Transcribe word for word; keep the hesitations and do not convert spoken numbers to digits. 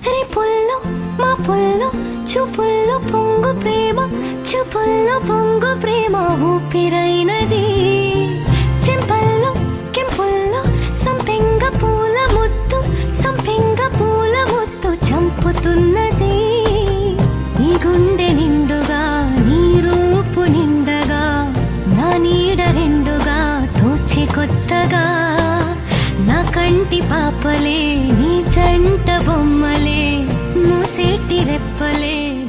రేపుల్లో మా పుల్లో చూపుల్లో పొంగు ప్రేమ, చూపుల్లో పొంగు ప్రేమ ఊపిరైనది. చెంపల్లో కెంపుల్లో సంపెంగ పూల ముద్దు, సంపెంగ పూల ముద్దు చంపుతున్నది. నీ గుండె నిండుగా నీ రూపు నిండగా, నా నీడ రెండుగా తోచి కొత్తగా. నా కంటి పాపలే నీ జంట బొమ్మలే, మూసేటి రెప్పలే